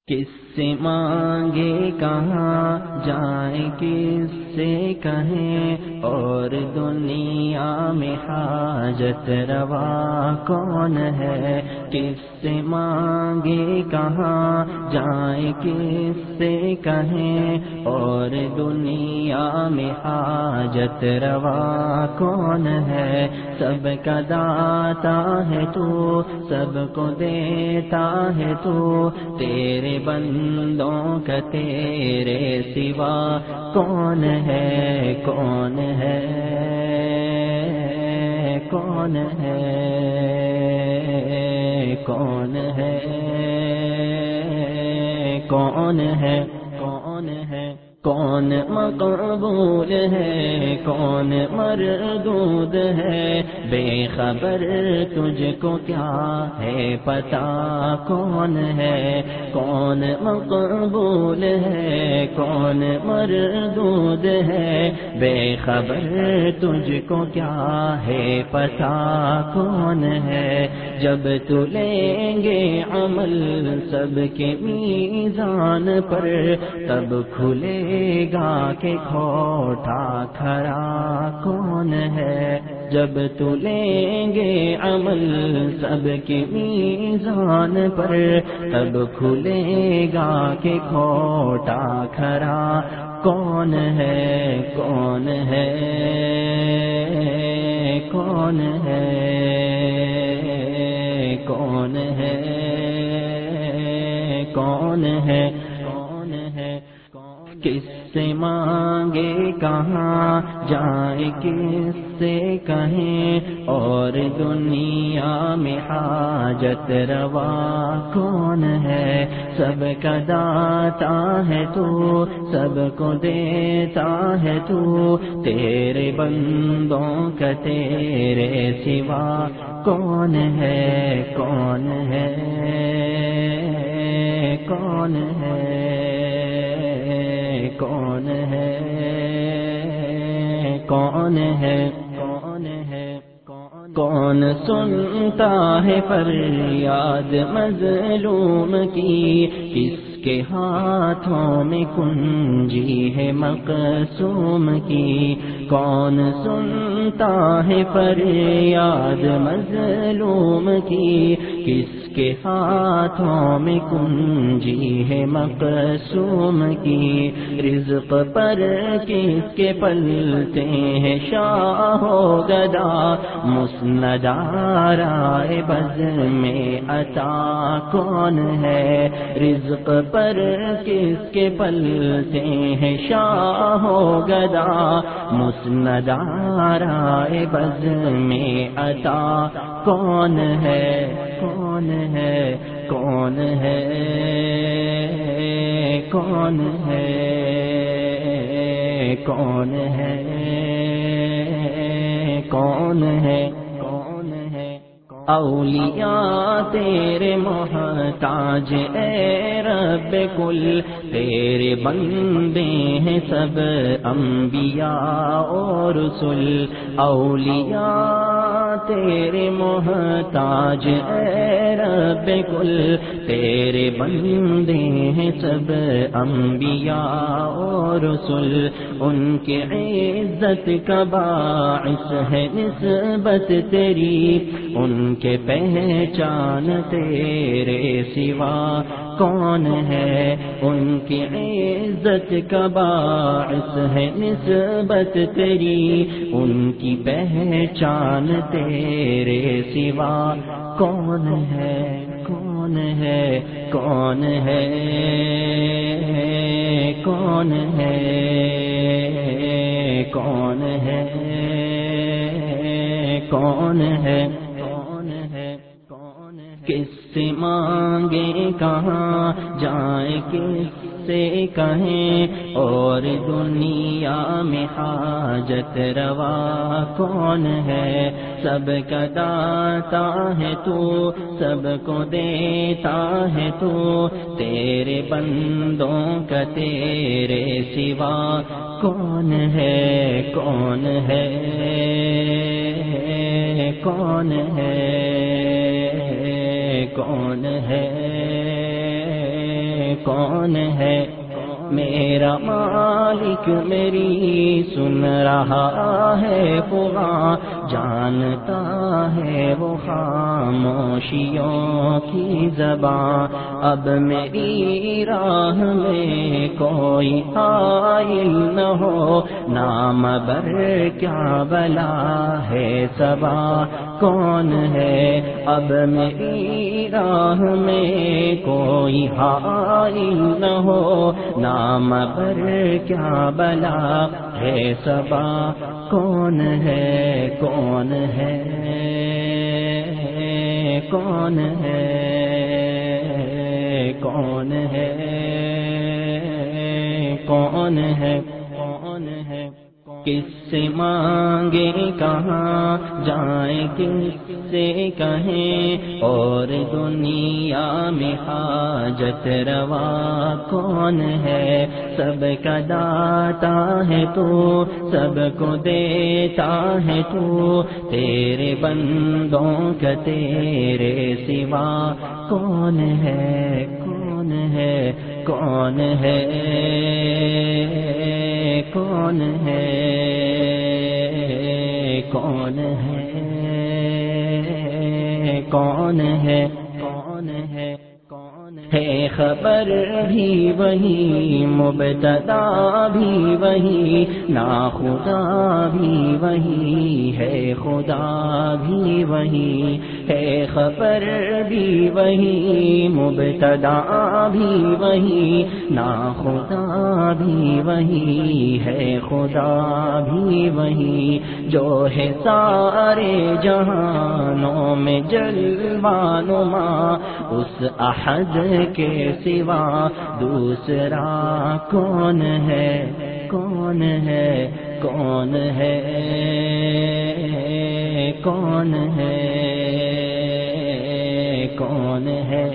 کس سے مانگے کہاں جائیں کس سے کہیں اور دنیا میں حاجت روا کون ہے. کس سے مانگے کہاں جائیں کس سے کہیں اور دنیا میں حاجت روا کون ہے. سب کا داتا ہے تو سب کو دیتا ہے تو تیرے بندوں کا تیرے سوا کون ہے کون ہے کون ہے کون ہے کون ہے کون ہے کون مقبول ہے کون مردود ہے. بے خبر تجھ کو کیا ہے پتا کون ہے. کون مقبول ہے کون مردود ہے. بے خبر تجھ کو کیا ہے پتا کون ہے. جب تو لیں گے عمل سب کے میزان پر تب کھلے گا کہ کھوٹا کھرا کون ہے. جب تو لیں گے عمل سب کے میزان پر تب کھلے گا کہ کھوٹا کھرا کون ہے کون ہے کون ہے کون ہے کون ہے کون ہے. کس سے مانگے کہاں جائیں کس سے کہیں اور دنیا میں حاجت روا کون ہے. سب کا داتا ہے تو سب کو دیتا ہے تو تیرے بندوں کا تیرے سوا کون ہے کون ہے کون ہے کون ہے کون ہے کون ہے کون سنتا ہے فریاد مظلوم کی. کس کے ہاتھوں میں کنجی ہے مقصوم کی. کون سنتا ہے فریاد مظلوم کی. کس کے ہاتھوں میں کنجی ہے مقصوم کی. رزق پر کس کے پلتے ہیں شاہ و گدا. مسند آرائے بز میں عطا کون ہے. رزق پر کس کے پلتے ہیں شاہ و گدا. مسند آرائے بز میں عطا کون ہے کون ہے کون ہے کون ہے کون ہے کون ہے کون ہے. اولیاء تیرے محتاج اے رب کل. تیرے بندے ہیں سب انبیاء اور رسل. اولیاء تیرے محتاج اے رب کل. تیرے بندے ہیں سب انبیاء اور رسل. ان کی عزت کا باعث ہے نسبت تیری. ان کے پہچان تیرے سوا کون ہے. ان کی عزت کا باعث ہے نسبت تیری. ان کی پہچان تیرے سوا کون ہے کون ہے کون ہے کون ہے کون ہے کون ہے. کس سے مانگے کہاں جائیں کس سے کہیں اور دنیا میں حاجت روا کون ہے. سب کا داتا ہے تو سب کو دیتا ہے تو تیرے بندوں کا تیرے سوا کون ہے کون ہے کون ہے کون ہے کون ہے میرا مالک میری سن رہا ہے فغاں جانتا ہے وہ خاموشیوں کی زبان اب میری راہ میں کوئی حائل نہ ہو نام بر کیا بلا ہے صبا کون ہے اب میری راہ میں کوئی حائل نہ ہو نام پر کیا بلا ہے صبا کون ہے کون ہے کون ہے کون ہے کون ہے کون ہے کس سے مانگے کہاں جائیں کس سے کہیں اور دنیا میں حاجت روا کون ہے سب کا داتا ہے تو سب کو دیتا ہے تو تیرے بندوں کا تیرے سوا کون ہے کون ہے کون ہے کون ہے کون ہے کون ہے کون ہے ہے خبر بھی وہی مبتدا بھی وہی ناخدا بھی وہی ہے خدا بھی وہی ہے خبر بھی وہی مبتدا بھی وہی ناخدا بھی وہی ہے خدا بھی وہی جو ہے سارے جہانوں میں جلوہ نما اس احد کے سوا دوسرا کون ہے کون ہے کون ہے کون ہے کون ہے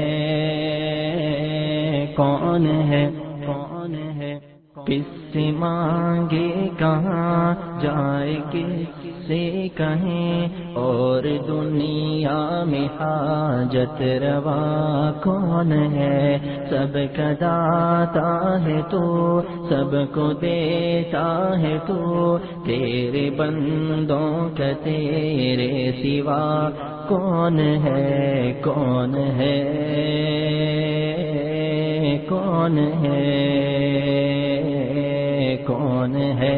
کون ہے کون ہے کس سے مانگے کہاں جائے کس سے کہیں اور دنیا میں حاجت روا کون ہے سب کا داتا ہے تو سب کو دیتا ہے تو تیرے بندوں کا تیرے سوا کون ہے کون ہے کون ہے کون ہے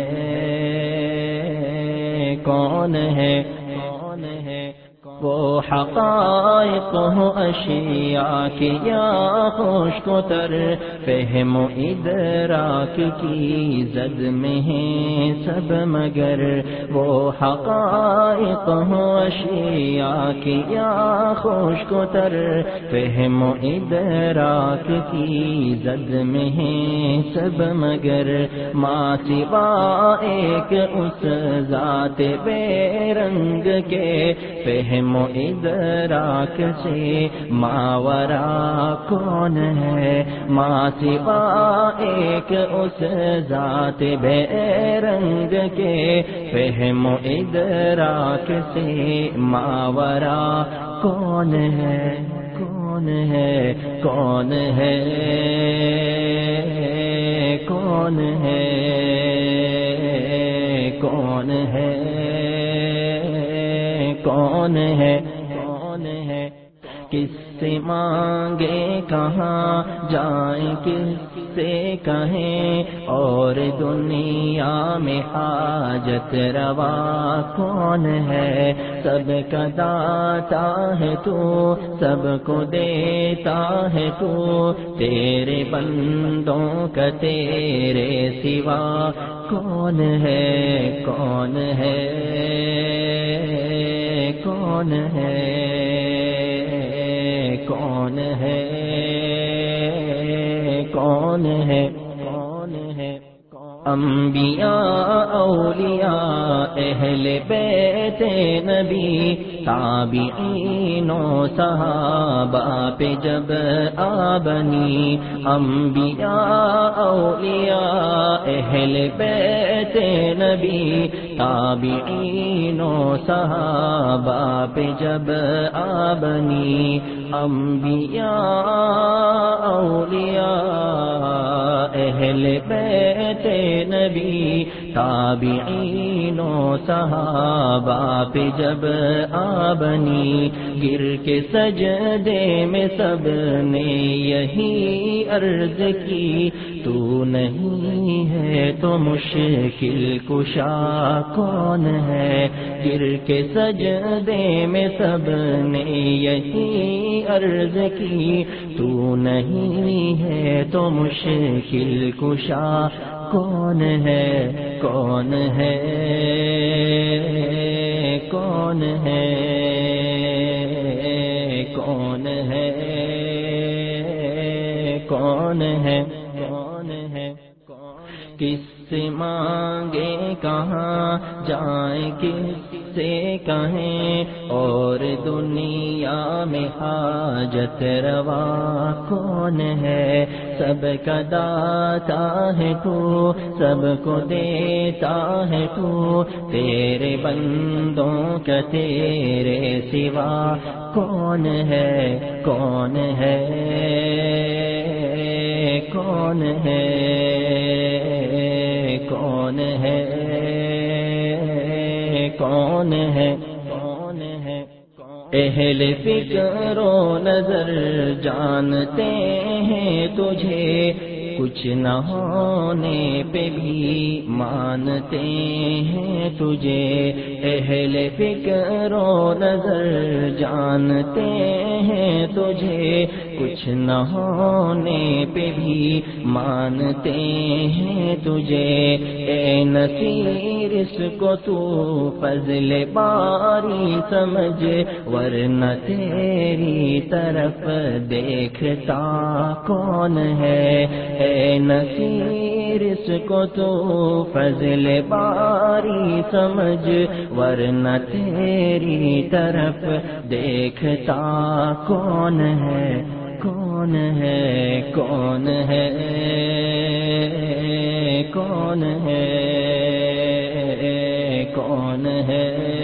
کون ہے کون ہے وہ حقائق ہو اشیاء کی یا خوش کو تر فہم و ادراک کی زد میں ہیں سب مگر وہ حقائق ہو اشیاء کی یا خوش کو تر فہم و ادراک کی زد میں ہیں سب مگر ما سوا ایک اس ذات بے رنگ کے فہم و ادراک سے ماورا کون ہے ما سوا ایک اس ذات بے رنگ کے فہم و ادراک سے ماورا کون ہے کون ہے کون ہے کون ہے کون ہے کون ہے کون ہے کس سے مانگے کہاں جائیں کس سے کہیں اور دنیا میں حاجت روا کون ہے سب کا داتا ہے تو سب کو دیتا ہے تو تیرے بندوں کا تیرے سوا کون ہے کون ہے کون ہے کون ہے کون ہے کون ہے انبیاء اولیاء اہل بیت نبی تابعین و صحابہ پہ جب آبنی انبیاء اولیاء اہل بیت نبی تابعین و صحابہ پہ جب آبنی انبیاء اولیاء اہل بیت نبی تابعین و صحابہ پہ جب آبنی گر کے سجدے میں سب نے یہی عرض کی تو نہیں ہے تو مشکل کشا کون ہے گر کے سجدے میں سب نے یہی عرض کی تو نہیں ہے تو مشکل کشا کون ہے کون ہے کون ہے کون ہے کون ہے کون ہے کس سے مانگے کہاں جائیں کس سے کہیں اور دنیا میں حاجت روا کون ہے سب کا داتا ہے تو سب کو دیتا ہے تو تیرے بندوں کا تیرے سوا کون ہے کون ہے کون ہے کون ہے کون ہے کون ہے اہل فکر و نظر جانتے ہیں تجھے کچھ نہ ہونے پہ بھی مانتے ہیں تجھے اہل فکر و نظر جانتے ہیں تجھے کچھ نہ ہونے پہ بھی مانتے ہیں تجھے اے نصیر اس کو تو فضل باری سمجھ ورنہ تیری طرف دیکھتا کون ہے اے نصیر اس کو تو فضل باری سمجھ ورنہ تیری طرف دیکھتا کون ہے کون ہے کون ہے کون ہے کون ہے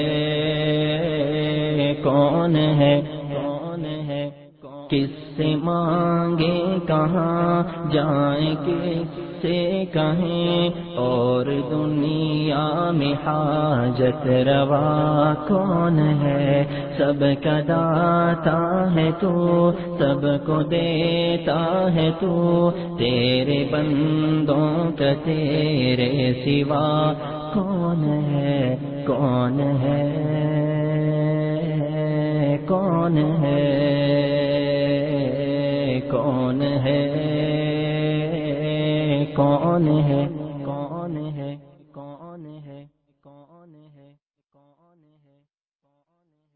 کون ہے کون ہے کس سے مانگے کہاں جائیں کس سے کہیں اور دنیا میں حاجت روا کون ہے سب کا داتا ہے تو سب کو دیتا ہے تو تیرے بندوں کا تیرے سوا کون ہے کون ہے کون ہے کون ہے کون ہے کون ہے کون ہے کون ہے کون ہے